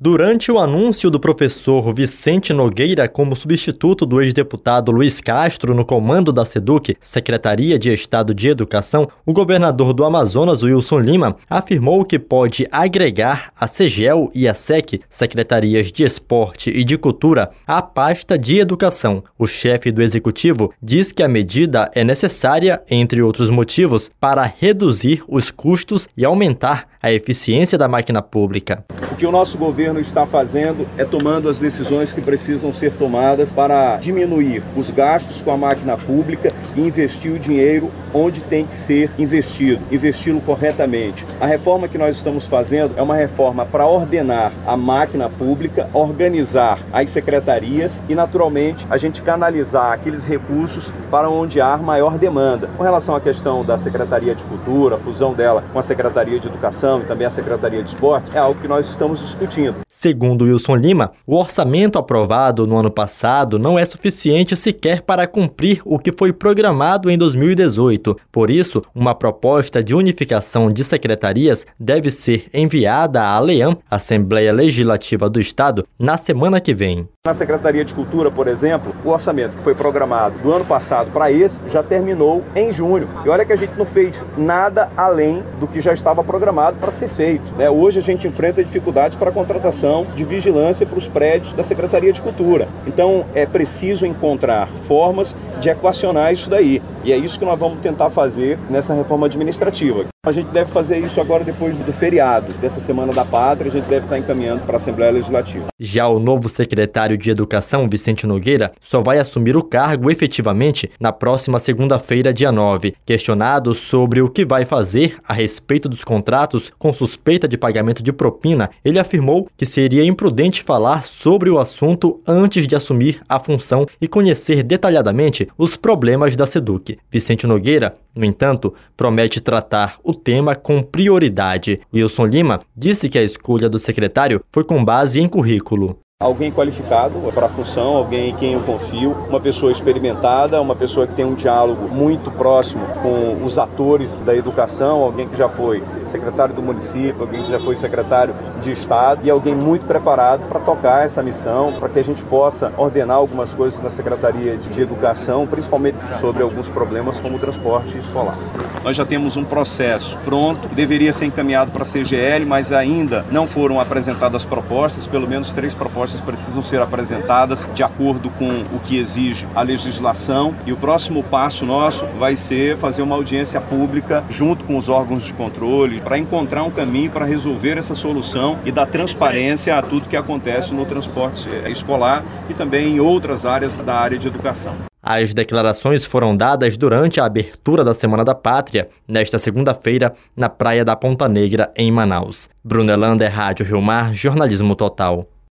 Durante o anúncio do professor Vicente Nogueira como substituto do ex-deputado Luiz Castro no comando da SEDUC, Secretaria de Estado de Educação, o governador do Amazonas, Wilson Lima, afirmou que pode agregar a SEGEL e a SEC, Secretarias de Esporte e de Cultura, à pasta de Educação. O chefe do Executivo diz que a medida é necessária, entre outros motivos, para reduzir os custos e aumentar a eficiência da máquina pública. O que o nosso governo está fazendo é tomando as decisões que precisam ser tomadas para diminuir os gastos com a máquina pública e investir o dinheiro onde tem que ser investido, investi-lo corretamente. A reforma que nós estamos fazendo é uma reforma para ordenar a máquina pública, organizar as secretarias e, naturalmente, a gente canalizar aqueles recursos para onde há maior demanda. Com relação à questão da Secretaria de Cultura, a fusão dela com a Secretaria de Educação e também a Secretaria de Esporte, é algo que nós estamos discutindo. Segundo Wilson Lima, o orçamento aprovado no ano passado não é suficiente sequer para cumprir o que foi programado em 2018. Por isso, uma proposta de unificação de secretarias deve ser enviada à ALEAM, Assembleia Legislativa do Estado, na semana que vem. Na Secretaria de Cultura, por exemplo, o orçamento que foi programado do ano passado para esse já terminou em junho. E olha que a gente não fez nada além do que já estava programado para ser feito, né? Hoje a gente enfrenta dificuldades para a contratação de vigilância para os prédios da Secretaria de Cultura. Então é preciso encontrar formas de equacionar isso daí. E é isso que nós vamos tentar fazer nessa reforma administrativa. A gente deve fazer isso agora depois do feriado, dessa Semana da Pátria, a gente deve estar encaminhando para a Assembleia Legislativa. Já o novo secretário de Educação, Vicente Nogueira, só vai assumir o cargo efetivamente na próxima segunda-feira, dia 9. Questionado sobre o que vai fazer a respeito dos contratos com suspeita de pagamento de propina, ele afirmou que seria imprudente falar sobre o assunto antes de assumir a função e conhecer detalhadamente os problemas da SEDUC. Vicente Nogueira, no entanto, promete tratar o tema com prioridade. Wilson Lima disse que a escolha do secretário foi com base em currículo. Alguém qualificado para a função, alguém em quem eu confio, uma pessoa experimentada, uma pessoa que tem um diálogo muito próximo com os atores da educação, alguém que já foi secretário do município, alguém que já foi secretário de Estado e alguém muito preparado para tocar essa missão, para que a gente possa ordenar algumas coisas na Secretaria de Educação, principalmente sobre alguns problemas como o transporte escolar. Nós já temos um processo pronto, que deveria ser encaminhado para a CGL, mas ainda não foram apresentadas propostas, pelo menos 3 propostas precisam ser apresentadas de acordo com o que exige a legislação. E o próximo passo nosso vai ser fazer uma audiência pública junto com os órgãos de controle para encontrar um caminho para resolver essa solução e dar transparência a tudo que acontece no transporte escolar e também em outras áreas da área de educação. As declarações foram dadas durante a abertura da Semana da Pátria, nesta segunda-feira, na Praia da Ponta Negra, em Manaus. Bruna Lander, Rádio Rio Mar, Jornalismo Total.